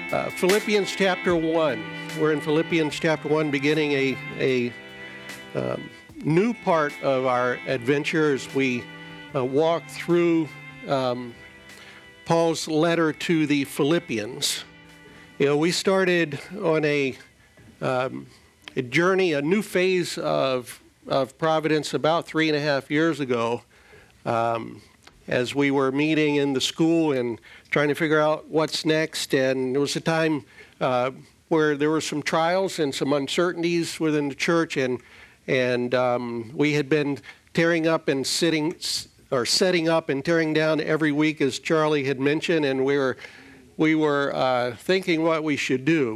Philippians chapter 1. We're in Philippians chapter 1, beginning a new part of our adventure as we walk through Paul's letter to the Philippians. You know, we started on a journey, a new phase of Providence about 3.5 years ago, as we were meeting in the school and trying to figure out what's next. And there was a time where there were some trials and some uncertainties within the church, and we had been tearing up and setting up and tearing down every week, as Charlie had mentioned, and we were thinking what we should do.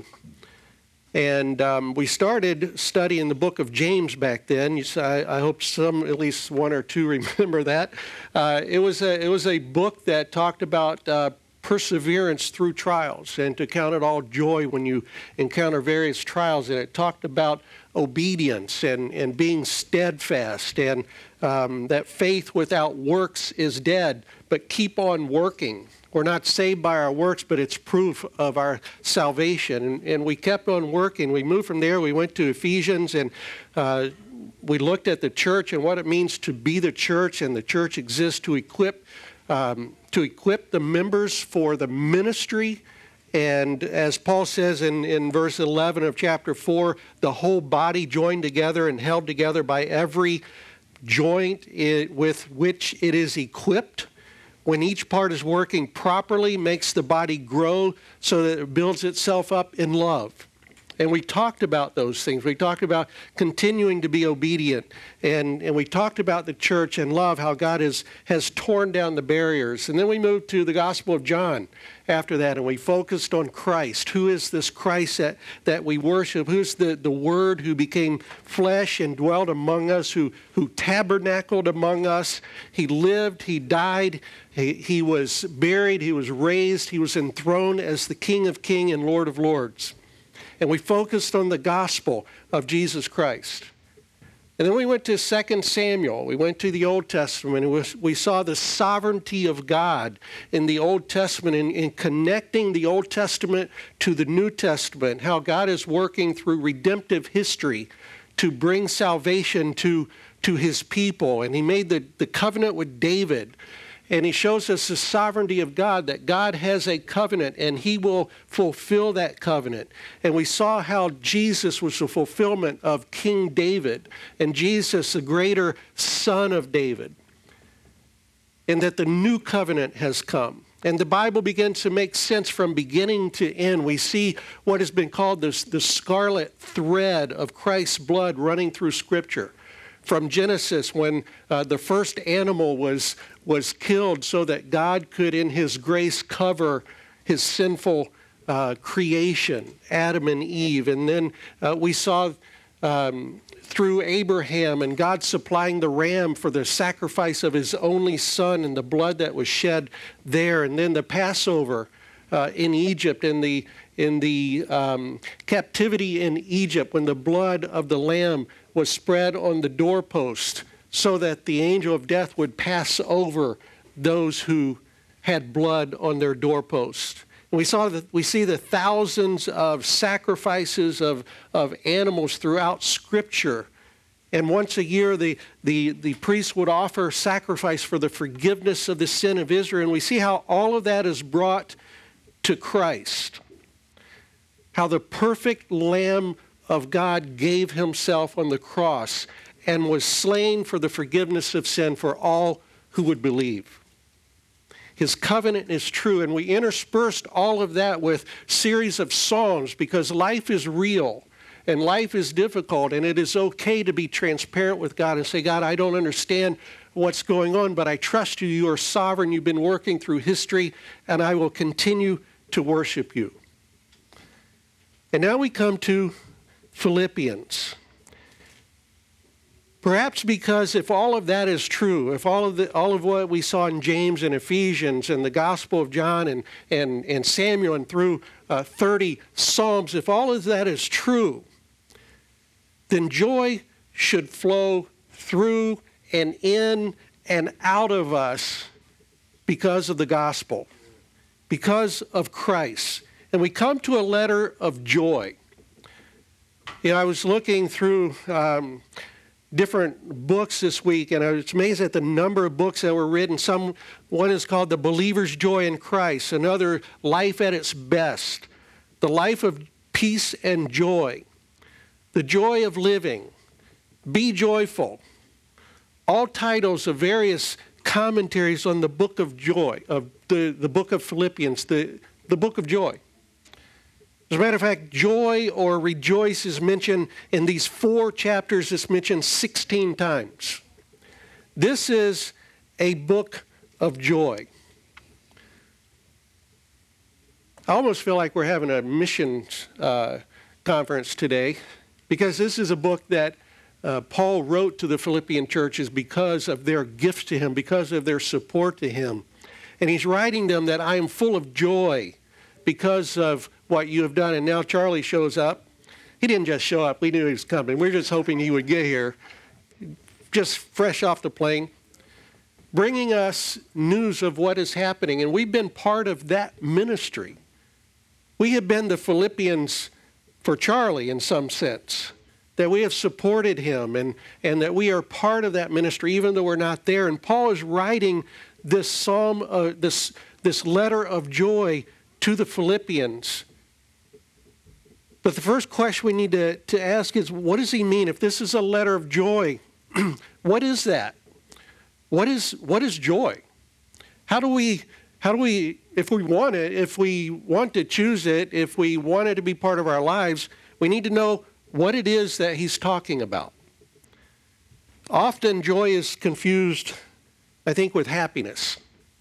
And we started studying the book of James back then. I hope at least one or two remember that. It was a book that talked about perseverance through trials and to count it all joy when you encounter various trials. And it talked about obedience and being steadfast, and that faith without works is dead, but keep on working. We're not saved by our works, but it's proof of our salvation. And we kept on working. We moved from there. We went to Ephesians, and we looked at the church and what it means to be the church. And the church exists to equip the members for the ministry. And as Paul says in verse 11 of chapter 4, the whole body joined together and held together by every joint with which it is equipped, when each part is working properly, makes the body grow so that it builds itself up in love. And we talked about those things. We talked about continuing to be obedient. And we talked about the church and love, how God has torn down the barriers. And then we moved to the Gospel of John after that, and we focused on Christ. Who is this Christ that we worship? Who's the Word who became flesh and dwelt among us, who tabernacled among us? He lived, he died, he was buried, he was raised, he was enthroned as the King of Kings and Lord of Lords. And we focused on the gospel of Jesus Christ. And then we went to 2 Samuel. We went to the Old Testament, and we saw the sovereignty of God in the Old Testament, in connecting the Old Testament to the New Testament, how God is working through redemptive history to bring salvation to his people. And he made the covenant with David. And he shows us the sovereignty of God, that God has a covenant and he will fulfill that covenant. And we saw how Jesus was the fulfillment of King David, and Jesus, the greater son of David, and that the new covenant has come. And the Bible begins to make sense from beginning to end. We see what has been called the scarlet thread of Christ's blood running through Scripture. From Genesis, when the first animal was killed so that God could, in his grace, cover his sinful creation, Adam and Eve. And then we saw through Abraham and God supplying the ram for the sacrifice of his only son and the blood that was shed there. And then the Passover in Egypt, in the captivity in Egypt, when the blood of the lamb was spread on the doorpost so that the angel of death would pass over those who had blood on their doorpost. And we see the thousands of sacrifices of animals throughout Scripture. And once a year, the priest would offer sacrifice for the forgiveness of the sin of Israel. And we see how all of that is brought to Christ. How the perfect Lamb of God gave himself on the cross and was slain for the forgiveness of sin for all who would believe. His covenant is true, and we interspersed all of that with series of songs, because life is real and life is difficult, and it is okay to be transparent with God and say, God, I don't understand what's going on, but I trust you. You are sovereign. You've been working through history, and I will continue to worship you. And now we come to Philippians. Perhaps because if all of that is true, if all of what we saw in James and Ephesians and the Gospel of John and Samuel and through 30 Psalms, if all of that is true, then joy should flow through and in and out of us because of the gospel, because of Christ. And we come to a letter of joy. You know, I was looking through different books this week, and I was amazed at the number of books that were written. One is called The Believer's Joy in Christ, another, Life at Its Best, The Life of Peace and Joy, The Joy of Living, Be Joyful, all titles of various commentaries on the book of joy, of the book of Philippians, the book of joy. As a matter of fact, joy or rejoice is mentioned in these 4 chapters. It's mentioned 16 times. This is a book of joy. I almost feel like we're having a missions conference today, because this is a book that Paul wrote to the Philippian churches because of their gifts to him, because of their support to him. And he's writing them that I am full of joy because of what you have done. And now Charlie shows up. He didn't just show up. We knew he was coming. We were just hoping he would get here, just fresh off the plane, bringing us news of what is happening. And we've been part of that ministry. We have been the Philippians for Charlie in some sense, that we have supported him and that we are part of that ministry even though we're not there. And Paul is writing this psalm, this letter of joy to the Philippians. But the first question we need to ask is, what does he mean? If this is a letter of joy, what is that? What is joy? How do we, if we want it, if we want to choose it, if we want it to be part of our lives, we need to know what it is that he's talking about. Often joy is confused, I think, with happiness.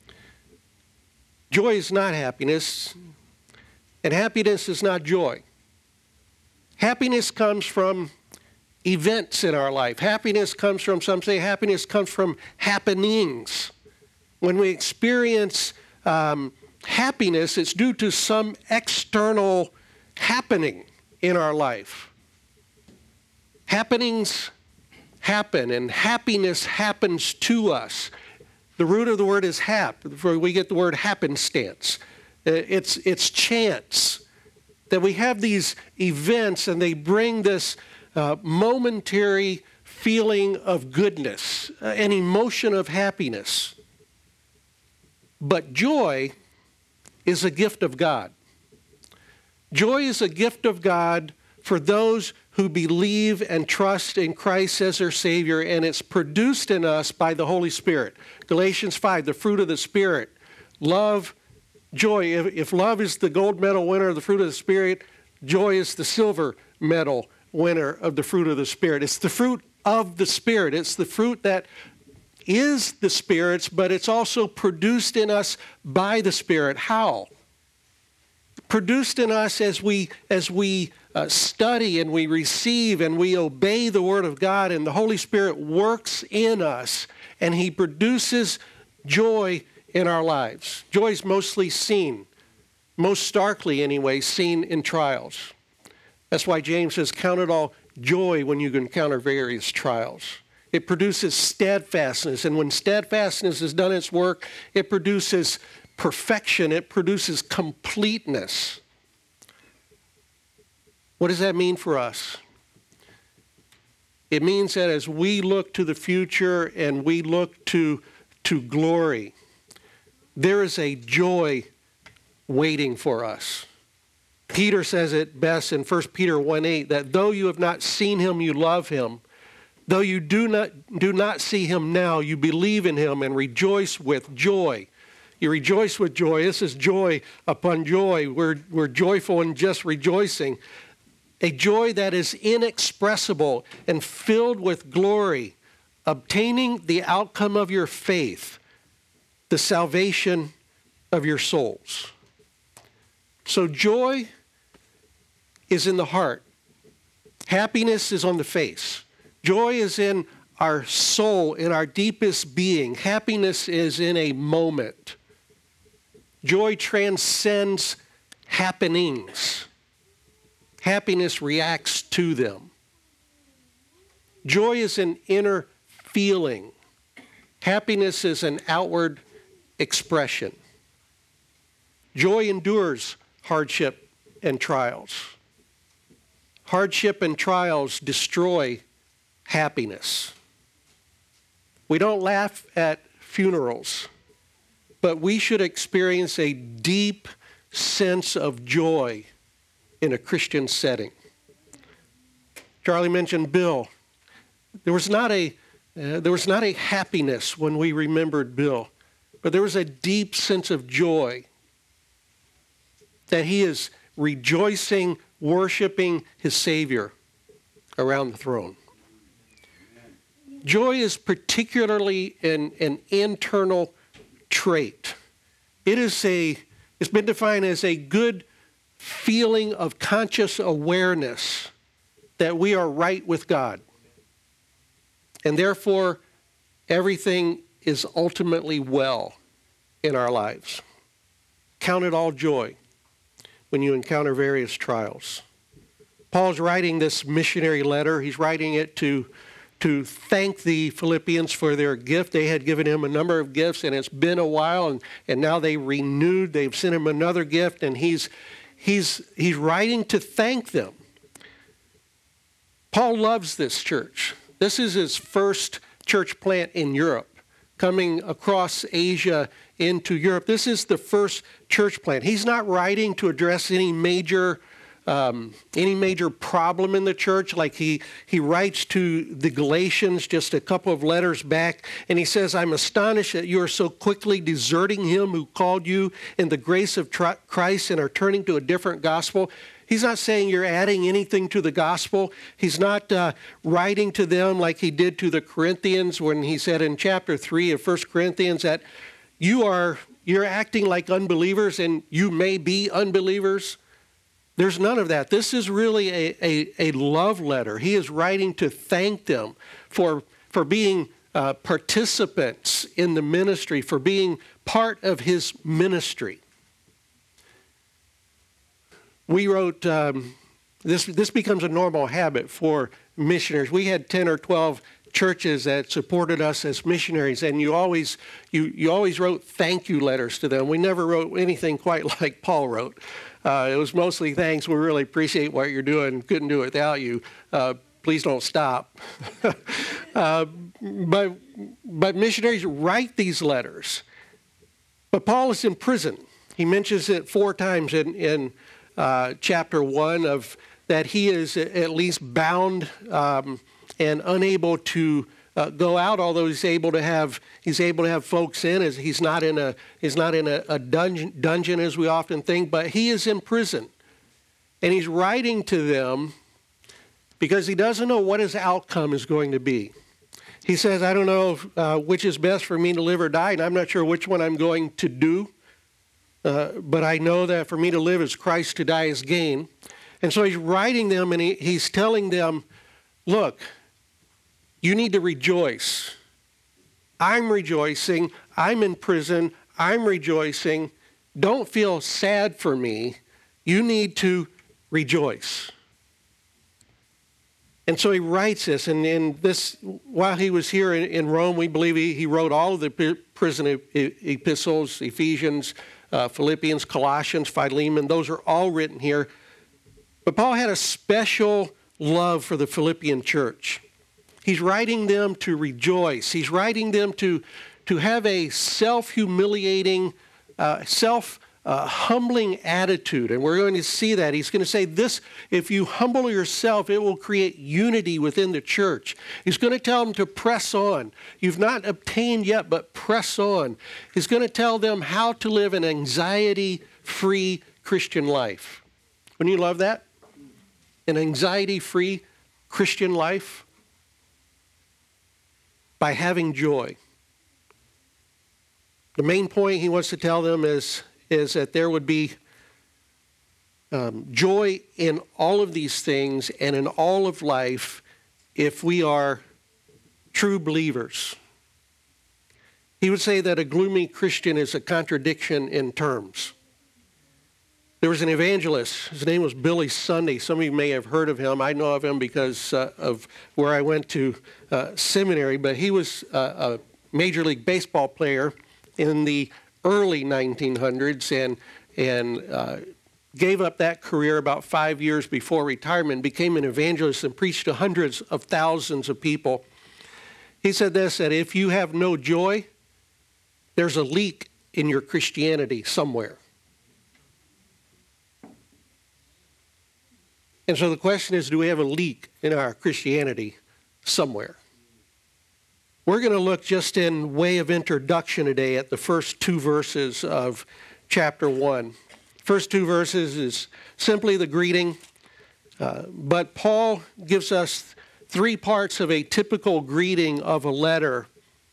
Joy is not happiness, and happiness is not joy. Happiness comes from events in our life. Happiness comes from, some say happiness comes from happenings. When we experience happiness, it's due to some external happening in our life. Happenings happen, and happiness happens to us. The root of the word is hap. We get the word happenstance. It's chance that we have these events, and they bring this momentary feeling of goodness, an emotion of happiness. But joy is a gift of God. Joy is a gift of God for those who believe and trust in Christ as their Savior, and it's produced in us by the Holy Spirit. Galatians 5, the fruit of the Spirit, love, joy. If love is the gold medal winner of the fruit of the Spirit, joy is the silver medal winner of the fruit of the Spirit. It's the fruit of the Spirit. It's the fruit that is the Spirit's, but it's also produced in us by the Spirit. How? Produced in us as we study and we receive and we obey the Word of God, and the Holy Spirit works in us, and He produces joy in our lives. Joy is mostly seen, most starkly anyway, seen in trials. That's why James says, count it all joy when you encounter various trials. It produces steadfastness, and when steadfastness has done its work, it produces perfection, it produces completeness. What does that mean for us? It means that as we look to the future and we look to glory, there is a joy waiting for us. Peter says it best in 1 Peter 1:8, that though you have not seen him, you love him. Though you do not see him now, you believe in him and rejoice with joy. You rejoice with joy. This is joy upon joy. We're joyful in just rejoicing. A joy that is inexpressible and filled with glory, obtaining the outcome of your faith, the salvation of your souls. So joy is in the heart. Happiness is on the face. Joy is in our soul, in our deepest being. Happiness is in a moment. Joy transcends happenings. Happiness reacts to them. Joy is an inner feeling. Happiness is an outward expression. Joy endures hardship and trials. Hardship and trials destroy happiness. We don't laugh at funerals, but we should experience a deep sense of joy in a Christian setting. Charlie mentioned Bill. There was not a happiness when we remembered Bill, but there was a deep sense of joy that he is rejoicing, worshiping his Savior around the throne. Joy is particularly an internal trait. It's been defined as a good feeling of conscious awareness that we are right with God. And therefore, everything is ultimately well in our lives. Count it all joy when you encounter various trials. Paul's writing this missionary letter. He's writing it to thank the Philippians for their gift. They had given him a number of gifts, and it's been a while, and now they renewed. They've sent him another gift, and he's writing to thank them. Paul loves this church. This is his first church plant in Europe, coming across Asia into Europe. This is the first church plant. He's not writing to address any major problem in the church, like he writes to the Galatians just a couple of letters back, and he says, I'm astonished that you are so quickly deserting him who called you in the grace of Christ and are turning to a different gospel. He's not saying you're adding anything to the gospel. He's not writing to them like he did to the Corinthians when he said in chapter 3 of 1 Corinthians that you're acting like unbelievers and you may be unbelievers. There's none of that. This is really a love letter. He is writing to thank them for being participants in the ministry, for being part of his ministry. We wrote, this becomes a normal habit for missionaries. We had 10 or 12 churches that supported us as missionaries, and you always wrote thank you letters to them. We never wrote anything quite like Paul wrote. It was mostly thanks. We really appreciate what you're doing. Couldn't do it without you. Please don't stop. But missionaries write these letters. But Paul is in prison. He mentions it 4 times in chapter 1 of that he is at least bound and unable to go out, although he's able to have folks in. He's not in a dungeon as we often think, but he is in prison, and he's writing to them because he doesn't know what his outcome is going to be. He says, I don't know which is best for me to live or die, and I'm not sure which one I'm going to do, but I know that for me to live is Christ, to die is gain. And so he's writing them, and he's telling them, look, you need to rejoice. I'm rejoicing. I'm in prison. I'm rejoicing. Don't feel sad for me. You need to rejoice. And so he writes this, and in this, while he was here in Rome, we believe he wrote all of the prison epistles, Ephesians, Philippians, Colossians, Philemon. Those are all written here. But Paul had a special love for the Philippian church. He's writing them to rejoice. He's writing them to have a self-humiliating, humbling attitude. And we're going to see that. He's going to say this, if you humble yourself, it will create unity within the church. He's going to tell them to press on. You've not obtained yet, but press on. He's going to tell them how to live an anxiety-free Christian life. Wouldn't you love that? An anxiety-free Christian life? By having joy. The main point he wants to tell them is that there would be joy in all of these things and in all of life if we are true believers. He would say that a gloomy Christian is a contradiction in terms. There was an evangelist. His name was Billy Sunday. Some of you may have heard of him. I know of him because of where I went to seminary, but he was a Major League Baseball player in the early 1900s and gave up that career about 5 years before retirement, became an evangelist and preached to hundreds of thousands of people. He said this, that if you have no joy, there's a leak in your Christianity somewhere. And so the question is, do we have a leak in our Christianity somewhere? We're going to look just in way of introduction today at the first 2 verses of chapter 1. First 2 verses is simply the greeting, but Paul gives us 3 parts of a typical greeting of a letter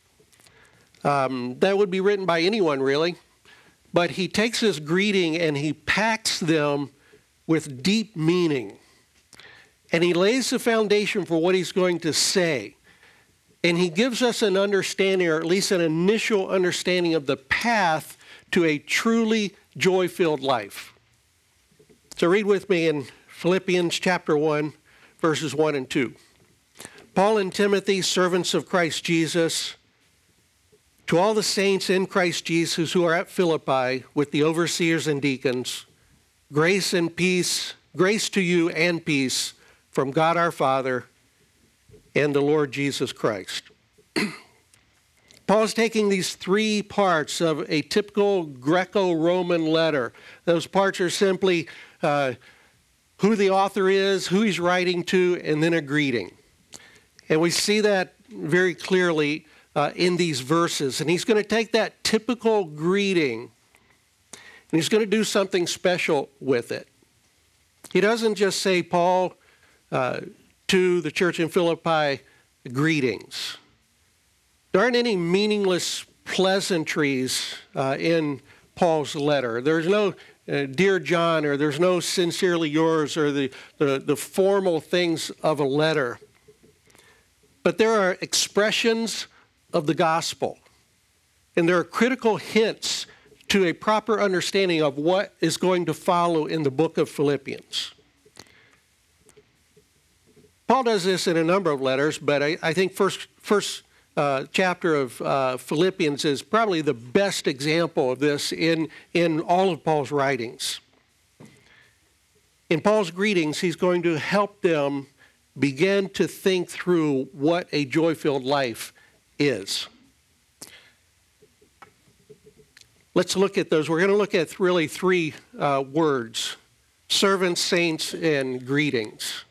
that would be written by anyone, really. But he takes this greeting and he packs them with deep meaning. And he lays the foundation for what he's going to say. And he gives us an understanding, or at least an initial understanding of the path to a truly joy-filled life. So read with me in Philippians chapter 1, verses 1 and 2. Paul and Timothy, servants of Christ Jesus, to all the saints in Christ Jesus who are at Philippi with the overseers and deacons, grace and peace, grace to you and peace from God our Father and the Lord Jesus Christ. Paul's taking these 3 parts of a typical Greco-Roman letter. Those parts are simply who the author is, who he's writing to, and then a greeting. And we see that very clearly in these verses. And he's going to take that typical greeting and he's going to do something special with it. He doesn't just say, Paul, to the church in Philippi, greetings. There aren't any meaningless pleasantries in Paul's letter. There's no dear John, or there's no sincerely yours, or the formal things of a letter. But there are expressions of the gospel. And there are critical hints to a proper understanding of what is going to follow in the book of Philippians. Paul does this in a number of letters, but I think first chapter of Philippians is probably the best example of this in all of Paul's writings. In Paul's greetings, he's going to help them begin to think through what a joy-filled life is. Let's look at those. We're going to look at really 3 words: servants, saints, and greetings.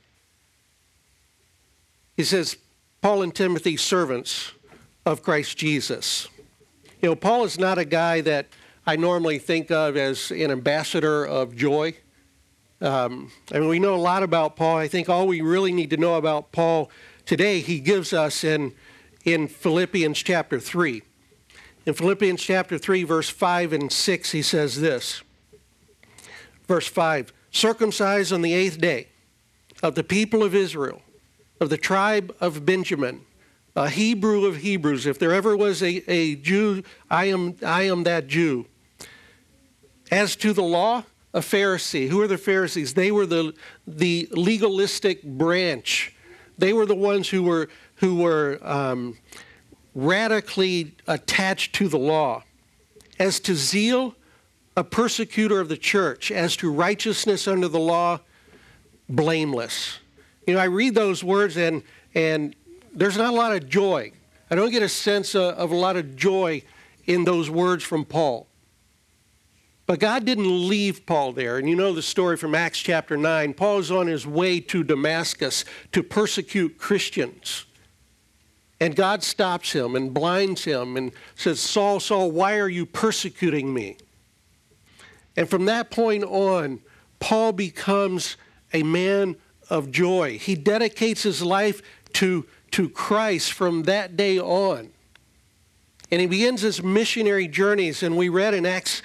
He says, Paul and Timothy, servants of Christ Jesus. You know, Paul is not a guy that I normally think of as an ambassador of joy. We know a lot about Paul. I think all we really need to know about Paul today, he gives us in Philippians chapter 3. In Philippians chapter 3, verse 5 and 6, he says this. Verse 5, circumcised on the 8th day of the people of Israel, of the tribe of Benjamin, a Hebrew of Hebrews. If there ever was a Jew, I am that Jew. As to the law, a Pharisee. Who are the Pharisees? They were the legalistic branch. They were the ones who were radically attached to the law. As to zeal, a persecutor of the church. As to righteousness under the law, blameless. You know, I read those words and there's not a lot of joy. I don't get a sense of a lot of joy in those words from Paul. But God didn't leave Paul there. And you know the story from Acts chapter 9. Paul is on his way to Damascus to persecute Christians. And God stops him and blinds him and says, Saul, Saul, why are you persecuting me? And from that point on, Paul becomes a man of joy. He dedicates his life to Christ from that day on. And he begins his missionary journeys. And we read in Acts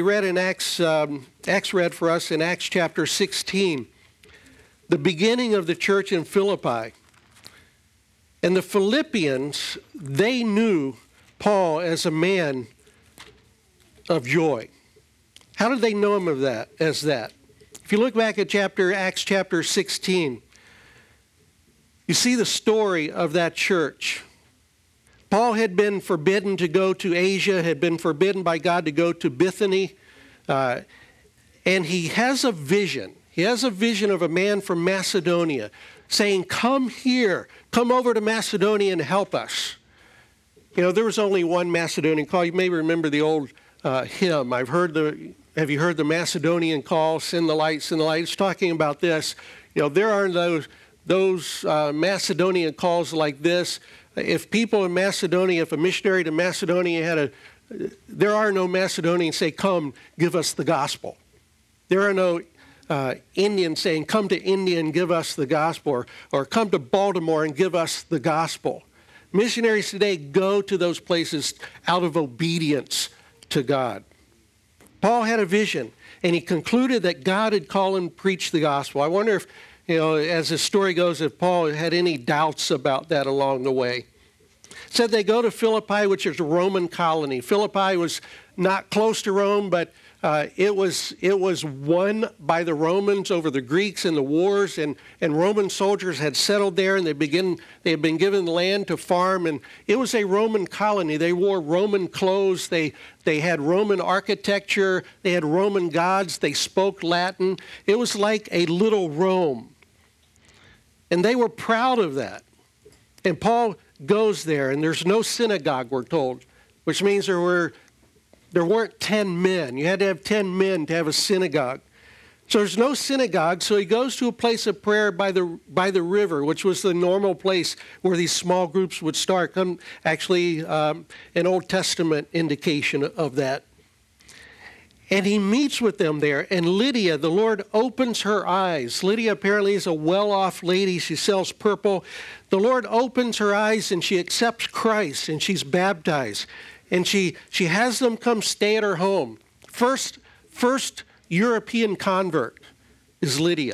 read for us in Acts chapter 16, the beginning of the church in Philippi. And the Philippians, they knew Paul as a man of joy. How did they know him as that? If you look back at Acts chapter 16, you see the story of that church. Paul had been forbidden to go to Asia, had been forbidden by God to go to Bithynia. And And he has a vision. He has a vision of a man from Macedonia saying, come here, come over to Macedonia and help us. You know, there was only one Macedonian call. You may remember the old hymn. Have you heard the Macedonian call, send the light, send the light? It's talking about this. You know, there are those Macedonian calls like this. If people in Macedonia, if a missionary to Macedonia there are no Macedonians say, come, give us the gospel. There are no Indians saying, come to India and give us the gospel, or come to Baltimore and give us the gospel. Missionaries today go to those places out of obedience to God. Paul had a vision, and he concluded that God had called him to preach the gospel. I wonder if, you know, as the story goes, if Paul had any doubts about that along the way. It said they go to Philippi, which is a Roman colony. Philippi was not close to Rome, but it was won by the Romans over the Greeks in the wars, and Roman soldiers had settled there, and they had been given land to farm, and it was a Roman colony. They wore Roman clothes. They had Roman architecture. They had Roman gods. They spoke Latin. It was like a little Rome, and they were proud of that. And Paul goes there, and there's no synagogue, we're told, which means there weren't 10 men. You had to have 10 men to have a synagogue. So there's no synagogue, so he goes to a place of prayer by the river, which was the normal place where these small groups would start. Actually, an Old Testament indication of that. And he meets with them there, and Lydia, the Lord opens her eyes. Lydia apparently is a well-off lady. She sells purple. The Lord opens her eyes, and she accepts Christ, and she's baptized. And she has them come stay at her home. First European convert is Lydia.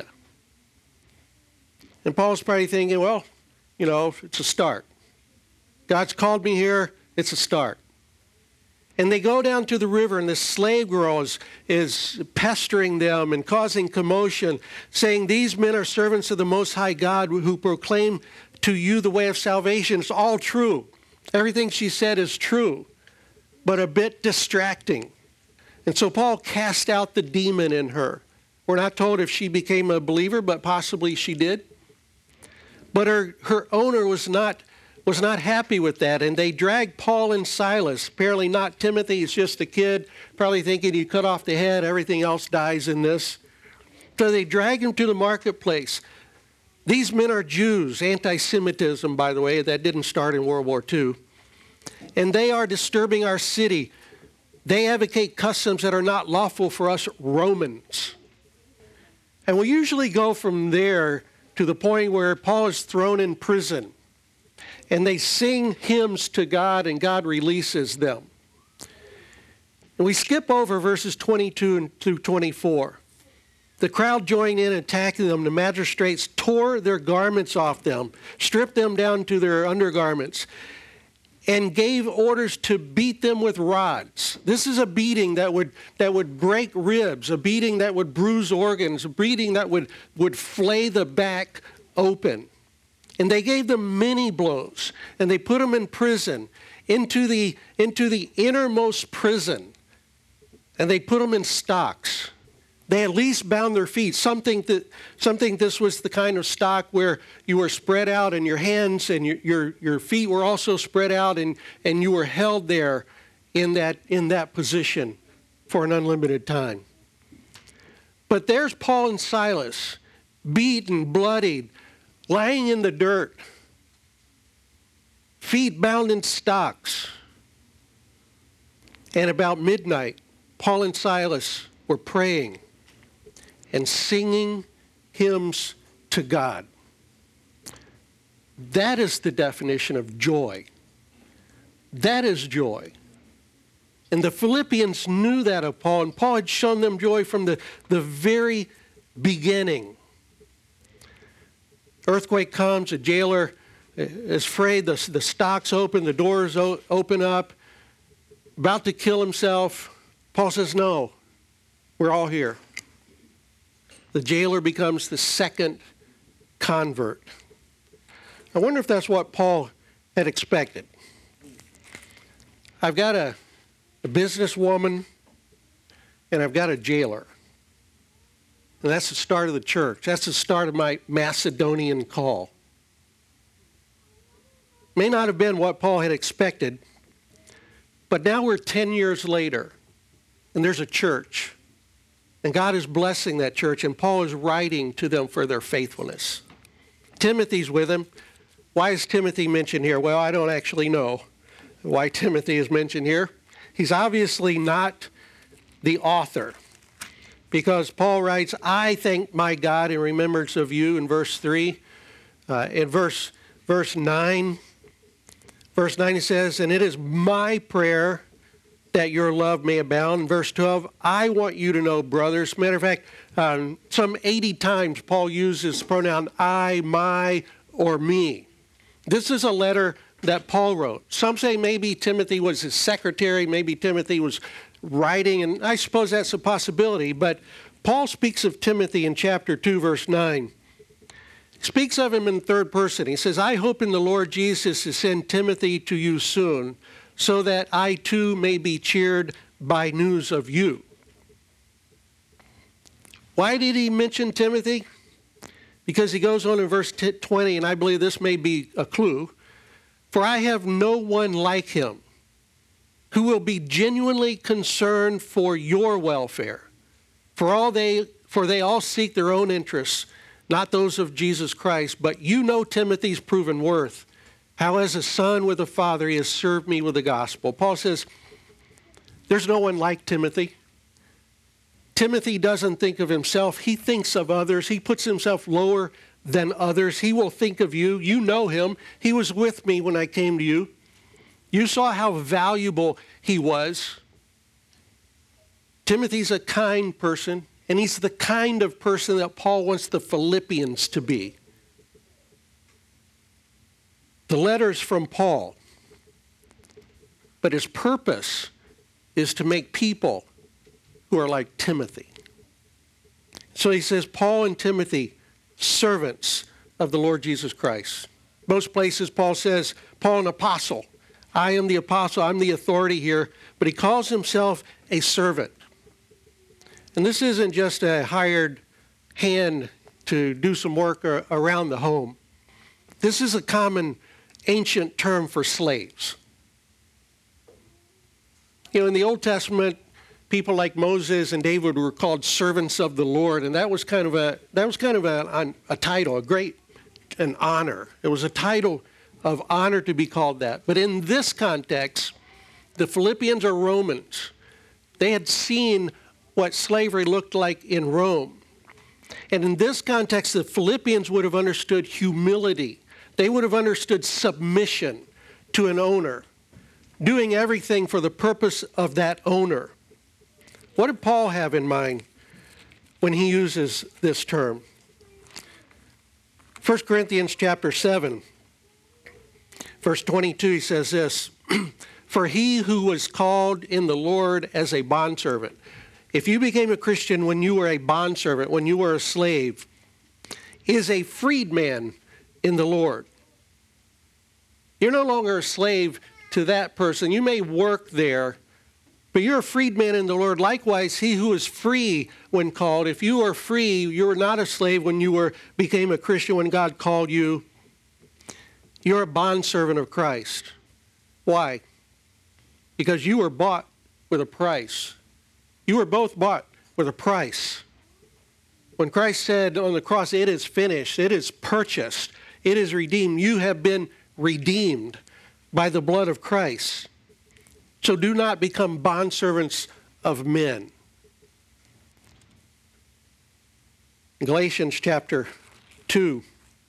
And Paul's probably thinking, well, you know, it's a start. God's called me here. It's a start. And they go down to the river, and this slave girl is pestering them and causing commotion, saying, these men are servants of the Most High God who proclaim to you the way of salvation. It's all true. Everything she said is true, but a bit distracting. And so Paul cast out the demon in her. We're not told if she became a believer, but possibly she did. But her owner was not happy with that, and they dragged Paul and Silas. Apparently not Timothy, he's just a kid, probably thinking you cut off the head, everything else dies in this. So they drag him to the marketplace. These men are Jews, anti-Semitism, by the way, that didn't start in World War II. And they are disturbing our city. They advocate customs that are not lawful for us Romans. And we usually go from there to the point where Paul is thrown in prison. And they sing hymns to God, and God releases them. And we skip over verses 22 through 24. The crowd joined in attacking them. The magistrates tore their garments off them, stripped them down to their undergarments, and gave orders to beat them with rods. This is a beating that would break ribs, a beating that would bruise organs, a beating that would flay the back open. And they gave them many blows, and they put them in prison, into the innermost prison, and they put them in stocks. They at least bound their feet. Something this was the kind of stock where you were spread out, and your hands and your feet were also spread out, and you were held there in that position for an unlimited time. But there's Paul and Silas, beaten, bloodied, lying in the dirt, feet bound in stocks. And about midnight, Paul and Silas were praying and singing hymns to God. That is the definition of joy. That is joy. And the Philippians knew that of Paul, and Paul had shown them joy from the very beginning. Earthquake comes, a jailer is afraid, the stocks open, the doors open up, about to kill himself. Paul says, no, we're all here. The jailer becomes the second convert. I wonder if that's what Paul had expected. I've got a businesswoman, and I've got a jailer. And that's the start of the church. That's the start of my Macedonian call. May not have been what Paul had expected, but now we're 10 years later, and there's a church. And God is blessing that church, and Paul is writing to them for their faithfulness. Timothy's with him. Why is Timothy mentioned here? Well, I don't actually know why Timothy is mentioned here. He's obviously not the author, because Paul writes, I thank my God in remembrance of you in verse 3. In verse 9, he says, and it is my prayer that your love may abound. In verse 12, I want you to know, brothers. Matter of fact, some 80 times Paul uses the pronoun I, my, or me. This is a letter that Paul wrote. Some say maybe Timothy was his secretary, maybe Timothy was writing, and I suppose that's a possibility. But Paul speaks of Timothy in chapter 2, verse 9. He speaks of him in third person. He says, I hope in the Lord Jesus to send Timothy to you soon, so that I too may be cheered by news of you. Why did he mention Timothy? Because he goes on in verse 20, and I believe this may be a clue. For I have no one like him who will be genuinely concerned for your welfare. For they all seek their own interests, not those of Jesus Christ. But you know Timothy's proven worth, how as a son with a father he has served me with the gospel. Paul says, there's no one like Timothy. Timothy doesn't think of himself. He thinks of others. He puts himself lower than others. He will think of you. You know him. He was with me when I came to you. You saw how valuable he was. Timothy's a kind person, and he's the kind of person that Paul wants the Philippians to be. The letter's from Paul, but his purpose is to make people who are like Timothy. So he says, Paul and Timothy, servants of the Lord Jesus Christ. Most places Paul says, Paul an apostle. I am the apostle, I'm the authority here, but he calls himself a servant. And this isn't just a hired hand to do some work around the home. This is a common ancient term for slaves. You know, in the Old Testament, people like Moses and David were called servants of the Lord, and that was kind of a title, an honor. It was a title of honor to be called that. But in this context, the Philippians are Romans. They had seen what slavery looked like in Rome. And in this context, the Philippians would have understood humility. They would have understood submission to an owner, doing everything for the purpose of that owner. What did Paul have in mind when he uses this term? 1 Corinthians chapter 7, verse 22, he says this, for he who was called in the Lord as a bondservant. If you became a Christian when you were a bondservant, when you were a slave, is a freedman in the Lord. You're no longer a slave to that person. You may work there, but you're a freedman in the Lord. Likewise, he who is free when called, if you are free, you were not a slave when you became a Christian, when God called you. You're a bondservant of Christ. Why? Because you were bought with a price. You were both bought with a price. When Christ said on the cross, it is finished, it is purchased, it is redeemed, you have been redeemed by the blood of Christ. So do not become bondservants of men. Galatians chapter 2,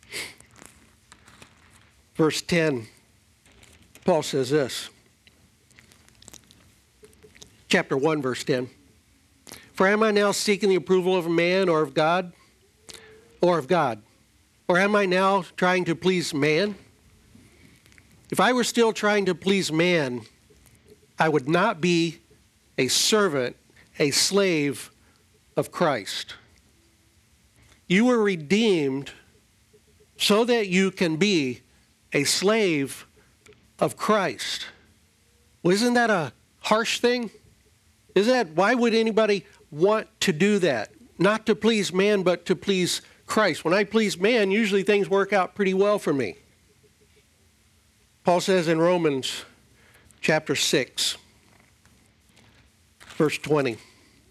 verse 10, Paul says this. Chapter 1, verse 10. For am I now seeking the approval of a man or of God? Or of God? Or am I now trying to please man? If I were still trying to please man, I would not be a servant, a slave of Christ. You were redeemed so that you can be a slave of Christ. Well, isn't that a harsh thing? Why would anybody want to do that? not to please man, but to please Christ. When I please man, usually things work out pretty well for me. Paul says in Romans chapter 6, verse 20,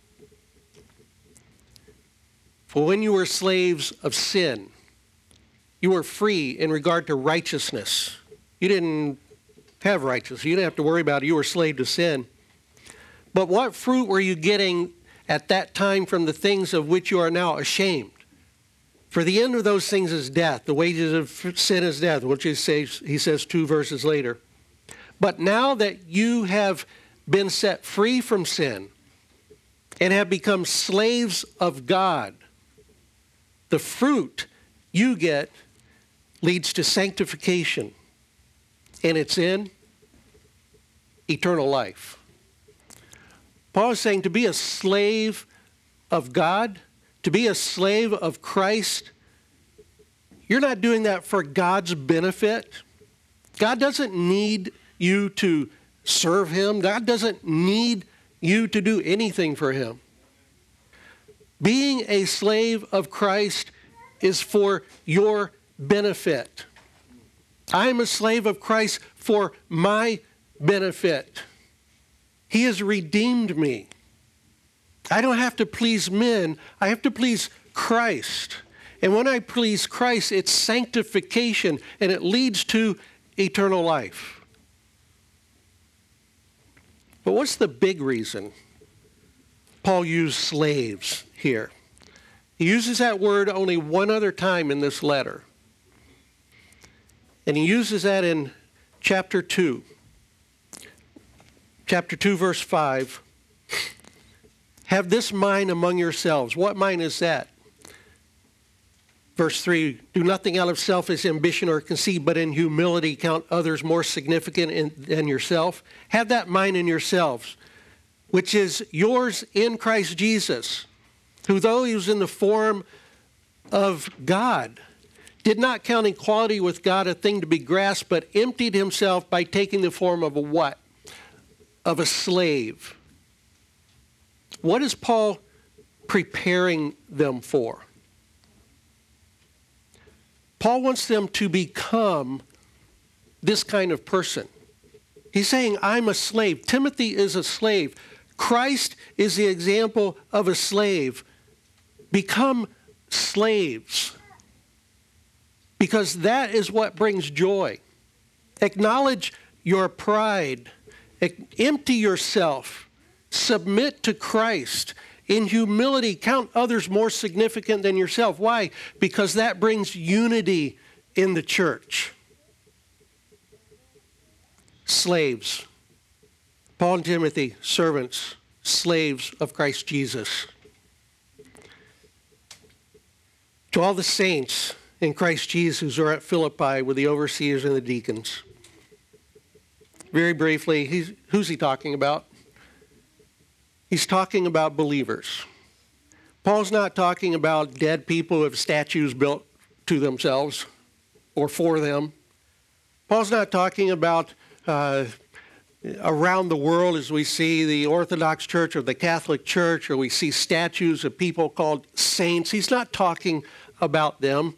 "For when you were slaves of sin, you were free in regard to righteousness." You didn't have righteousness. You didn't have to worry about it. You were slave to sin. "But what fruit were you getting at that time from the things of which you are now ashamed? For the end of those things is death. The wages of sin is death," which he says 2 verses later. "But now that you have been set free from sin and have become slaves of God, the fruit you get leads to sanctification, and it's in eternal life." Paul is saying to be a slave of God, to be a slave of Christ, you're not doing that for God's benefit. God doesn't need you to serve him. God doesn't need you to do anything for him. Being a slave of Christ is for your benefit. I am a slave of Christ for my benefit. He has redeemed me. I don't have to please men. I have to please Christ. And when I please Christ, it's sanctification, and it leads to eternal life. But what's the big reason Paul used slaves here? He uses that word only one other time in this letter. And he uses that in chapter 2. Chapter 2, verse 5. "Have this mind among yourselves." What mind is that? Verse 3, "Do nothing out of selfish ambition or conceit, but in humility count others more significant than yourself. Have that mind in yourselves, which is yours in Christ Jesus, who though he was in the form of God, did not count equality with God a thing to be grasped, but emptied himself by taking the form of a what? Of a slave." What is Paul preparing them for? Paul wants them to become this kind of person. He's saying, I'm a slave. Timothy is a slave. Christ is the example of a slave. Become slaves, because that is what brings joy. Acknowledge your pride. Empty yourself. Submit to Christ. In humility, count others more significant than yourself. Why? Because that brings unity in the church. Slaves. Paul and Timothy, servants, slaves of Christ Jesus. To all the saints in Christ Jesus who are at Philippi with the overseers and the deacons. Very briefly, who's he talking about? He's talking about believers. Paul's not talking about dead people who have statues built to themselves or for them. Paul's not talking about around the world as we see the Orthodox Church or the Catholic Church, or we see statues of people called saints. He's not talking about them.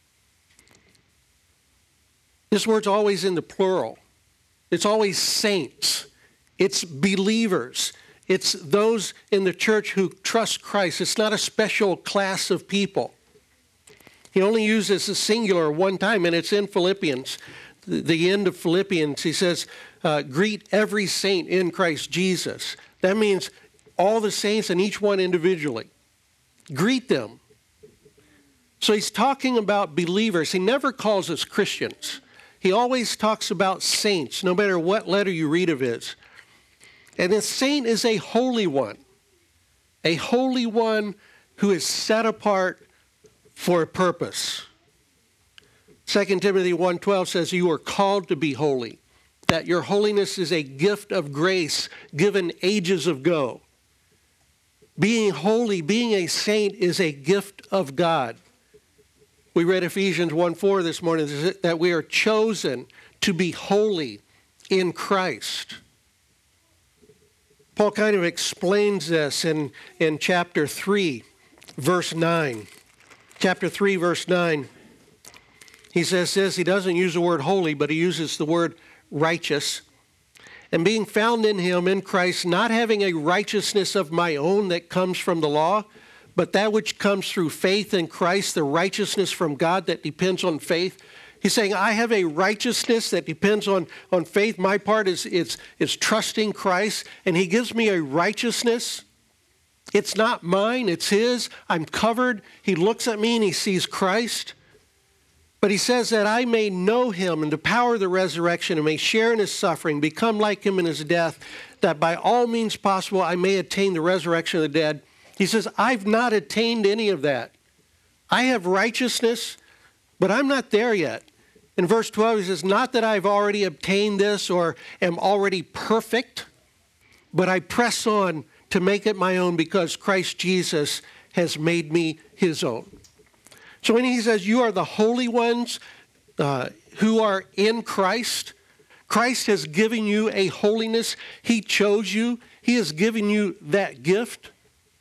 This word's always in the plural. It's always saints. It's believers. It's those in the church who trust Christ. It's not a special class of people. He only uses the singular one time, and it's in Philippians. The end of Philippians, he says, greet every saint in Christ Jesus. That means all the saints and each one individually. Greet them. So he's talking about believers. He never calls us Christians. He always talks about saints, no matter what letter you read of his. And a saint is a holy one who is set apart for a purpose. 2 Timothy 1:12 says, you are called to be holy, that your holiness is a gift of grace given ages ago. Being holy, being a saint, is a gift of God. We read Ephesians 1:4 this morning, that we are chosen to be holy in Christ. Paul kind of explains this in chapter 3. verse 9. Chapter 3, verse 9. He says this, he doesn't use the word holy, but he uses the word righteous. And being found in him, in Christ, not having a righteousness of my own that comes from the law, but that which comes through faith in Christ, the righteousness from God that depends on faith. He's saying, I have a righteousness that depends on faith. My part is trusting Christ, and he gives me a righteousness. It's not mine, it's his. I'm covered. He looks at me and he sees Christ. But he says that I may know him and the power of the resurrection and may share in his suffering, become like him in his death, that by all means possible I may attain the resurrection of the dead. He says, I've not attained any of that. I have righteousness, but I'm not there yet. In verse 12, he says, not that I've already obtained this or am already perfect, but I press on to make it my own because Christ Jesus has made me his own. So when he says you are the holy ones who are in Christ, Christ has given you a holiness. He chose you. He has given you that gift.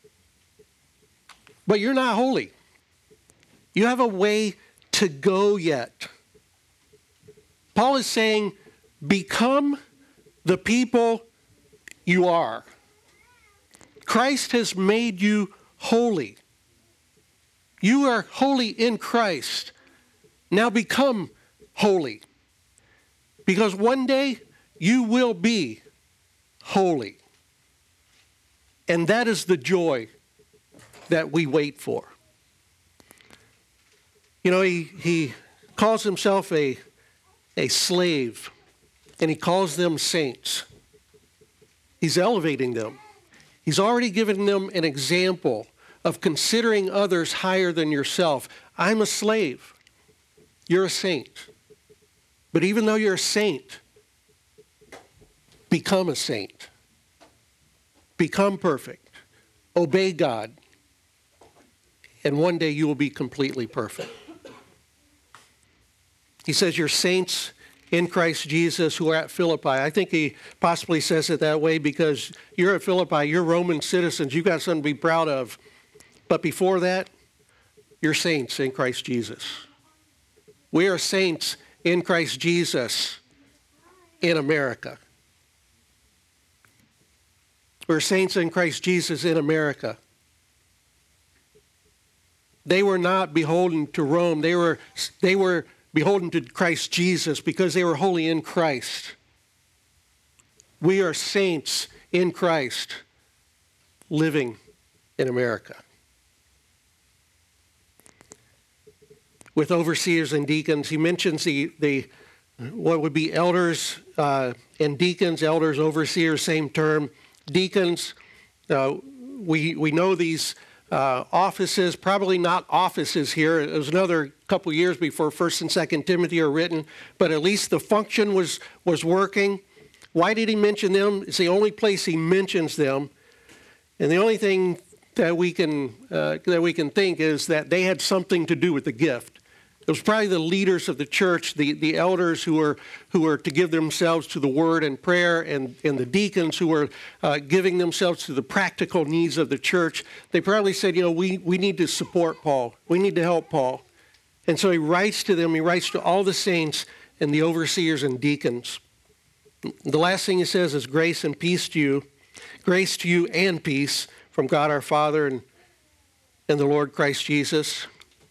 But you're not holy. You have a way to go yet. Paul is saying, become the people you are. Christ has made you holy. You are holy in Christ. Now become holy. Because one day you will be holy. And that is the joy that we wait for. You know, he calls himself a slave, and he calls them saints. He's elevating them. He's already given them an example of considering others higher than yourself. I'm a slave. You're a saint. But even though you're a saint, become a saint. Become perfect. Obey God. And one day you will be completely perfect. He says you're saints in Christ Jesus who are at Philippi. I think he possibly says it that way because you're at Philippi, you're Roman citizens, you've got something to be proud of. But before that, you're saints in Christ Jesus. We are saints in Christ Jesus in America. We're saints in Christ Jesus in America. They were not beholden to Rome. They were beholden to Christ Jesus because they were holy in Christ. We are saints in Christ living in America. With overseers and deacons, he mentions the what would be elders and deacons, elders, overseers, same term. Deacons, we know these offices, probably not offices here. It was another couple years before 1st and 2nd Timothy are written, but at least the function was working. Why did he mention them? It's the only place he mentions them. And the only thing that we can think is that they had something to do with the gift. It was probably the leaders of the church, the elders who were to give themselves to the word and prayer, and the deacons who were giving themselves to the practical needs of the church. They probably said, you know, we need to support Paul. We need to help Paul. And so he writes to them, he writes to all the saints and the overseers and deacons. The last thing he says is grace and peace to you and peace from God our Father and the Lord Christ Jesus.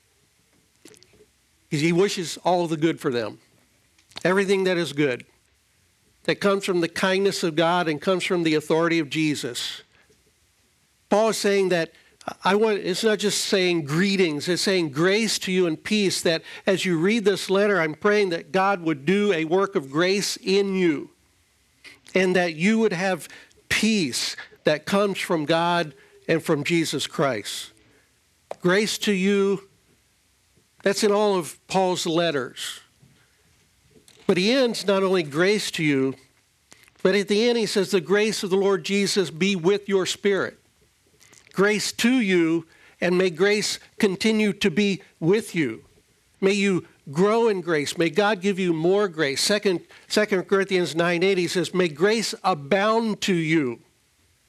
He wishes all the good for them. Everything that is good. That comes from the kindness of God and comes from the authority of Jesus. Paul is saying that it's not just saying greetings, it's saying grace to you and peace, that as you read this letter, I'm praying that God would do a work of grace in you. And that you would have peace that comes from God and from Jesus Christ. Grace to you. That's in all of Paul's letters. But he ends not only grace to you, but at the end he says, the grace of the Lord Jesus be with your spirit. Grace to you, and may grace continue to be with you. May you grow in grace. May God give you more grace. 2 Corinthians 9:8, he says, may grace abound to you.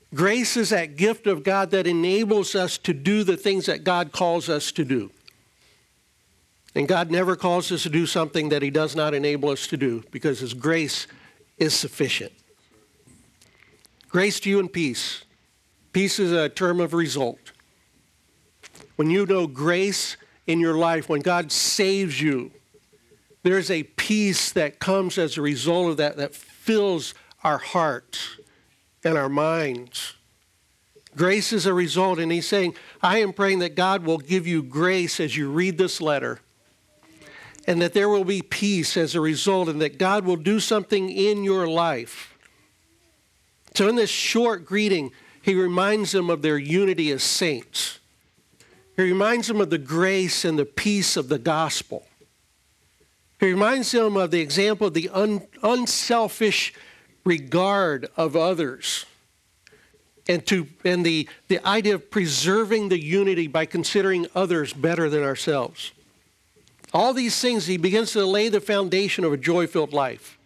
Grace is that gift of God that enables us to do the things that God calls us to do. And God never calls us to do something that he does not enable us to do, because his grace is sufficient. Grace to you and peace. Peace is a term of result. When you know grace in your life, when God saves you, there's a peace that comes as a result of that fills our hearts and our minds. Grace is a result, and he's saying, I am praying that God will give you grace as you read this letter, and that there will be peace as a result, and that God will do something in your life. So in this short greeting, he reminds them of their unity as saints. He reminds them of the grace and the peace of the gospel. He reminds them of the example of the unselfish regard of others, and the idea of preserving the unity by considering others better than ourselves. All these things, he begins to lay the foundation of a joy-filled life.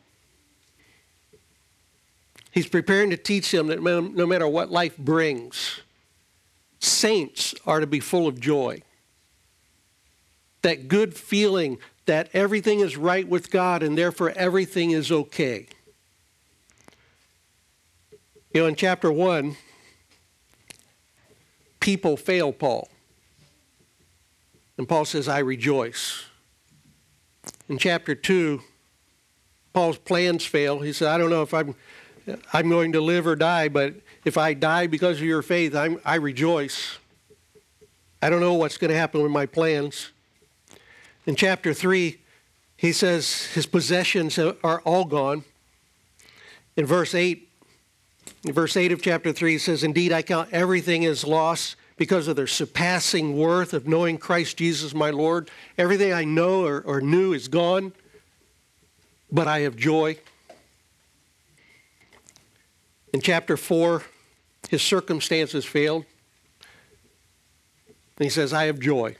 He's preparing to teach them that no matter what life brings, saints are to be full of joy. That good feeling that everything is right with God and therefore everything is okay. You know, in chapter 1, people fail Paul. And Paul says, I rejoice. In chapter 2, Paul's plans fail. He said, I don't know if I'm going to live or die, but if I die because of your faith, I rejoice. I don't know what's going to happen with my plans. In chapter 3, he says his possessions are all gone. In verse 8 of chapter 3, he says, Indeed, I count everything as loss because of the surpassing worth of knowing Christ Jesus my Lord. Everything I know or knew is gone, but I have joy. In chapter 4, his circumstances failed. And he says, I have joy.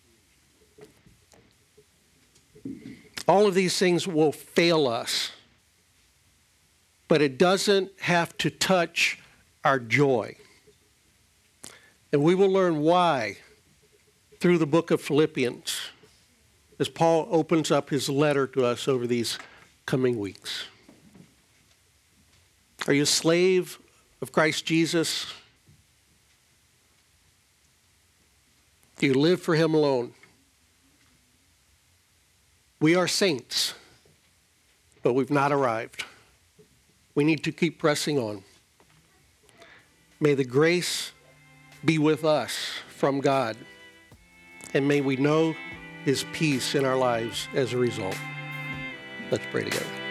All of these things will fail us, but it doesn't have to touch our joy. And we will learn why through the book of Philippians, as Paul opens up his letter to us over these coming weeks. Are you a slave of Christ Jesus? Do you live for him alone? We are saints, but we've not arrived. We need to keep pressing on. May the grace be with us from God, and may we know his peace in our lives as a result. Let's pray together.